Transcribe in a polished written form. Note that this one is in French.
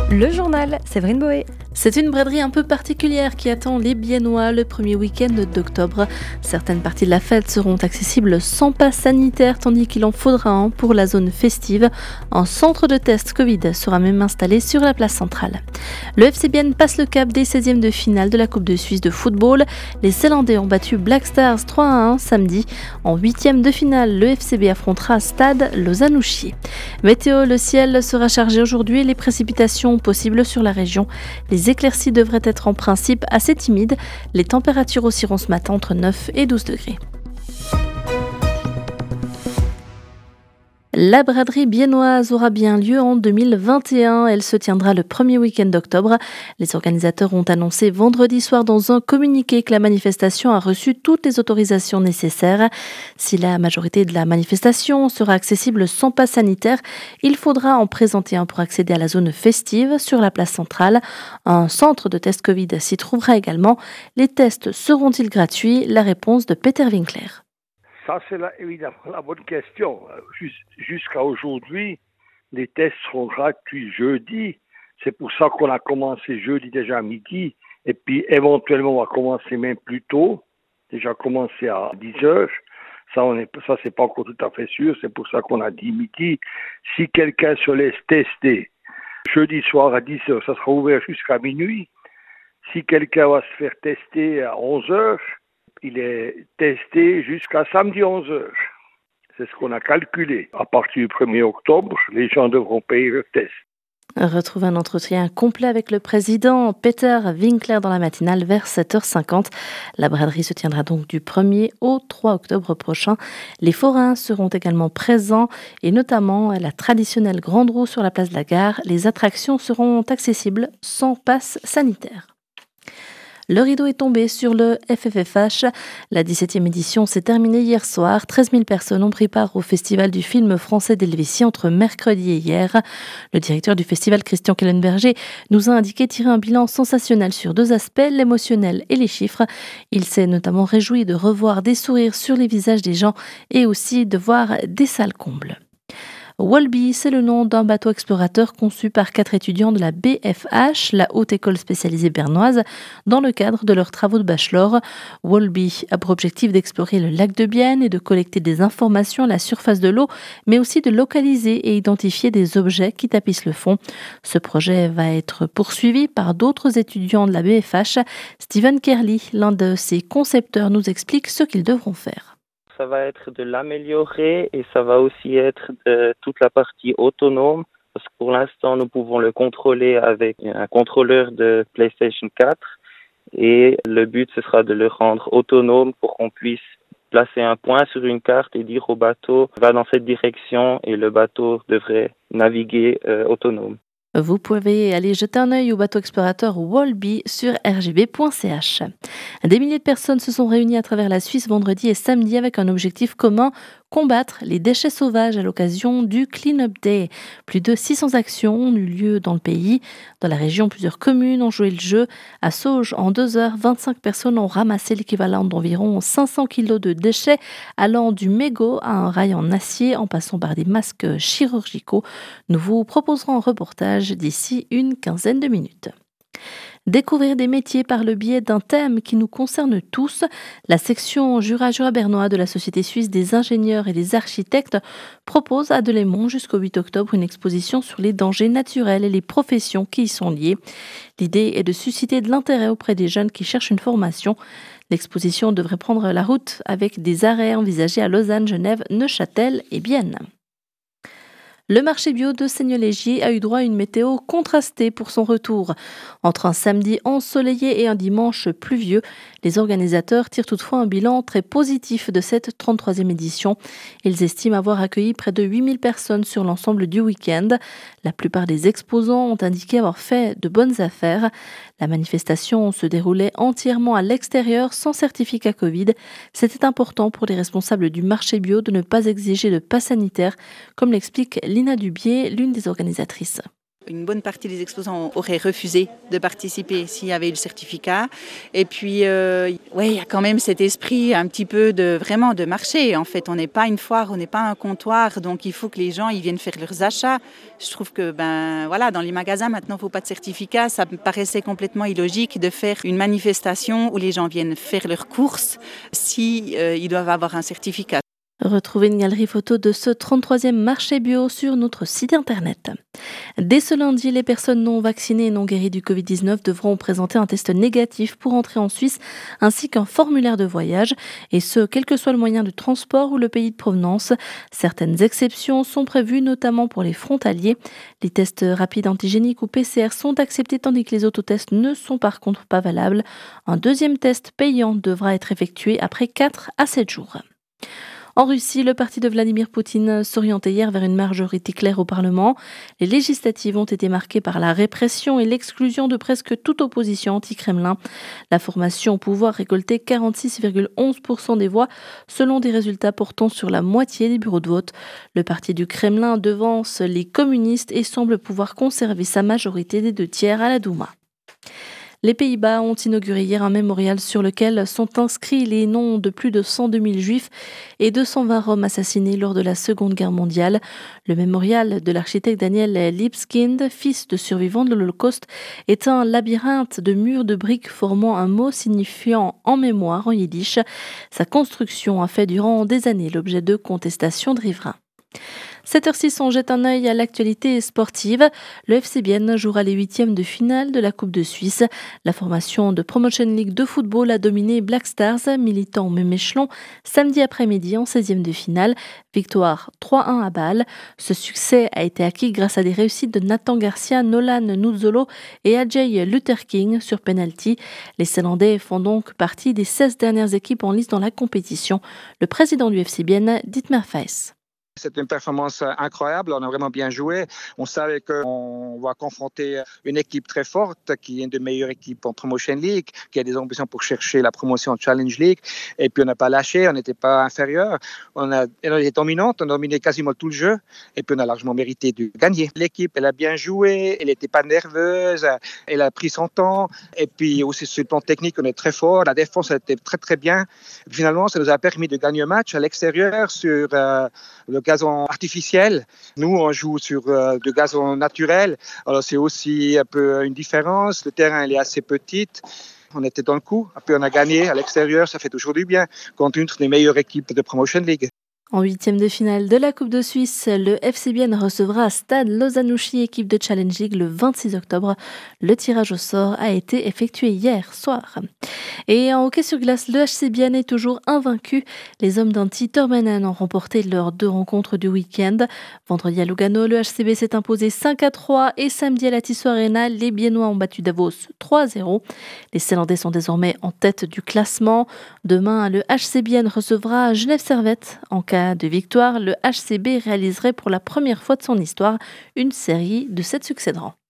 Le journal, Séverine Boé. C'est une braderie un peu particulière qui attend les Biennois le premier week-end d'octobre. Certaines parties de la fête seront accessibles sans passe sanitaire, tandis qu'il en faudra un pour la zone festive. Un centre de test Covid sera même installé sur la place centrale. Le FC Bienne passe le cap des 16e de finale de la Coupe de Suisse de football. Les Célandais ont battu Black Stars 3-1 samedi. En 8e de finale, le FCB affrontera Stade Lausanne-Ouchier. Météo, le ciel sera chargé aujourd'hui et les précipitations possibles sur la région. Les éclaircies devraient être en principe assez timides. Les températures oscilleront ce matin entre 9 et 12 degrés. La braderie biennoise aura bien lieu en 2021. Elle se tiendra le premier week-end d'octobre. Les organisateurs ont annoncé vendredi soir dans un communiqué que la manifestation a reçu toutes les autorisations nécessaires. Si la majorité de la manifestation sera accessible sans passe sanitaire, il faudra en présenter un pour accéder à la zone festive sur la place centrale. Un centre de test Covid s'y trouvera également. Les tests seront-ils gratuits? La réponse de Peter Winkler. Ça, c'est évidemment la bonne question. Jusqu'à aujourd'hui, les tests seront gratuits jeudi. C'est pour ça qu'on a commencé jeudi déjà à midi. Et puis, éventuellement, on va commencer même plus tôt. Déjà commencé à 10 heures. Ça, c'est pas encore tout à fait sûr. C'est pour ça qu'on a dit midi. Si quelqu'un se laisse tester jeudi soir à 10 heures, ça sera ouvert jusqu'à minuit. Si quelqu'un va se faire tester à 11 heures, il est testé jusqu'à samedi 11h. C'est ce qu'on a calculé. À partir du 1er octobre, les gens devront payer le test. Retrouvez un entretien complet avec le président Peter Winkler dans la matinale vers 7h50. La braderie se tiendra donc du 1er au 3 octobre prochain. Les forains seront également présents et notamment la traditionnelle grande roue sur la place de la gare. Les attractions seront accessibles sans passe sanitaire. Le rideau est tombé sur le FFFH. La 17e édition s'est terminée hier soir. 13 000 personnes ont pris part au festival du film français d'Helvétie entre mercredi et hier. Le directeur du festival, Christian Kellenberger, nous a indiqué tirer un bilan sensationnel sur deux aspects, l'émotionnel et les chiffres. Il s'est notamment réjoui de revoir des sourires sur les visages des gens et aussi de voir des salles combles. Wallby, c'est le nom d'un bateau explorateur conçu par 4 étudiants de la BFH, la haute école spécialisée bernoise, dans le cadre de leurs travaux de bachelor. Wallby a pour objectif d'explorer le lac de Bienne et de collecter des informations à la surface de l'eau, mais aussi de localiser et identifier des objets qui tapissent le fond. Ce projet va être poursuivi par d'autres étudiants de la BFH. Stephen Kerley, l'un de ses concepteurs, nous explique ce qu'ils devront faire. Ça va être de l'améliorer et ça va aussi être de toute la partie autonome parce que pour l'instant nous pouvons le contrôler avec un contrôleur de PlayStation 4 et le but ce sera de le rendre autonome pour qu'on puisse placer un point sur une carte et dire au bateau va dans cette direction et le bateau devrait naviguer autonome. Vous pouvez aller jeter un œil au bateau explorateur Wallby sur rgb.ch. Des milliers de personnes se sont réunies à travers la Suisse vendredi et samedi avec un objectif commun, combattre les déchets sauvages à l'occasion du Clean Up Day. Plus de 600 actions ont eu lieu dans le pays. Dans la région, plusieurs communes ont joué le jeu. À Sauges, en 2 heures, 25 personnes ont ramassé l'équivalent d'environ 500 kilos de déchets, allant du mégot à un rail en acier en passant par des masques chirurgicaux. Nous vous proposerons un reportage d'ici une quinzaine de minutes. Découvrir des métiers par le biais d'un thème qui nous concerne tous. La section Jura bernois de la Société suisse des ingénieurs et des architectes propose à Delémont jusqu'au 8 octobre une exposition sur les dangers naturels et les professions qui y sont liées. L'idée est de susciter de l'intérêt auprès des jeunes qui cherchent une formation. L'exposition devrait prendre la route avec des arrêts envisagés à Lausanne, Genève, Neuchâtel et Bienne. Le marché bio de Seignelay-Gier a eu droit à une météo contrastée pour son retour. Entre un samedi ensoleillé et un dimanche pluvieux, les organisateurs tirent toutefois un bilan très positif de cette 33e édition. Ils estiment avoir accueilli près de 8000 personnes sur l'ensemble du week-end. La plupart des exposants ont indiqué avoir fait de bonnes affaires. La manifestation se déroulait entièrement à l'extérieur sans certificat Covid. C'était important pour les responsables du marché bio de ne pas exiger de pass sanitaire, comme l'explique Lina Dubier, l'une des organisatrices. Une bonne partie des exposants auraient refusé de participer s'il y avait eu le certificat. Et puis, il y a quand même cet esprit un petit peu vraiment de marché. En fait, on n'est pas une foire, on n'est pas un comptoir, donc il faut que les gens ils viennent faire leurs achats. Je trouve que dans les magasins maintenant, il ne faut pas de certificat. Ça me paraissait complètement illogique de faire une manifestation où les gens viennent faire leurs courses si ils doivent avoir un certificat. Retrouvez une galerie photo de ce 33e marché bio sur notre site internet. Dès ce lundi, les personnes non vaccinées et non guéries du Covid-19 devront présenter un test négatif pour entrer en Suisse ainsi qu'un formulaire de voyage, et ce, quel que soit le moyen de transport ou le pays de provenance. Certaines exceptions sont prévues, notamment pour les frontaliers. Les tests rapides antigéniques ou PCR sont acceptés tandis que les autotests ne sont par contre pas valables. Un deuxième test payant devra être effectué après 4 à 7 jours. En Russie, le parti de Vladimir Poutine s'orientait hier vers une majorité claire au Parlement. Les législatives ont été marquées par la répression et l'exclusion de presque toute opposition anti-Kremlin. La formation au pouvoir récoltait 46,11% des voix, selon des résultats portant sur la moitié des bureaux de vote. Le parti du Kremlin devance les communistes et semble pouvoir conserver sa majorité des 2/3 à la Douma. Les Pays-Bas ont inauguré hier un mémorial sur lequel sont inscrits les noms de plus de 102 000 juifs et 220 Roms assassinés lors de la Seconde Guerre mondiale. Le mémorial de l'architecte Daniel Libeskind, fils de survivants de l'Holocauste, est un labyrinthe de murs de briques formant un mot signifiant en mémoire en yiddish. Sa construction a fait durant des années l'objet de contestations de riverains. 7h06, on jette un œil à l'actualité sportive. Le FC Bienne jouera les 8e de finale de la Coupe de Suisse. La formation de Promotion League de football a dominé Black Stars, militant au même échelon, samedi après-midi en 16e de finale. Victoire 3-1 à Bâle. Ce succès a été acquis grâce à des réussites de Nathan Garcia, Nolan Nuzzolo et Ajay Luther King sur penalty. Les Zélandais font donc partie des 16 dernières équipes en lice dans la compétition. Le président du FC Bienne, Dietmar Feiss. C'est une performance incroyable, on a vraiment bien joué. On savait qu'on va confronter une équipe très forte, qui est une des meilleures équipes en Promotion League, qui a des ambitions pour chercher la promotion en Challenge League. Et puis on n'a pas lâché, on n'était pas inférieur. On était dominante, on a dominé quasiment tout le jeu. Et puis on a largement mérité de gagner. L'équipe, elle a bien joué, elle n'était pas nerveuse, elle a pris son temps. Et puis aussi sur le plan technique, on est très fort. La défense, elle était très très bien. Et finalement, ça nous a permis de gagner un match à l'extérieur sur le gazon artificiel. Nous, on joue sur du gazon naturel. Alors, c'est aussi un peu une différence. Le terrain, il est assez petit. On était dans le coup. Puis, on a gagné à l'extérieur. Ça fait toujours du bien contre une des meilleures équipes de Promotion League. En 8e de finale de la Coupe de Suisse, le FC Bienne recevra Stade Lausanne-Ouchy, équipe de Challenge League, le 26 octobre. Le tirage au sort a été effectué hier soir. Et en hockey sur glace, le HC Bienne est toujours invaincu. Les hommes d'Antti Turmanen ont remporté leurs 2 rencontres du week-end. Vendredi à Lugano, le HCB s'est imposé 5-3 et samedi à la Tissot Arena, les Biennois ont battu Davos 3-0. Les Zélandais sont désormais en tête du classement. Demain, le HC Bienne recevra Genève Servette. En cas de victoire, le HCB réaliserait pour la première fois de son histoire une série de 7 succès de rang.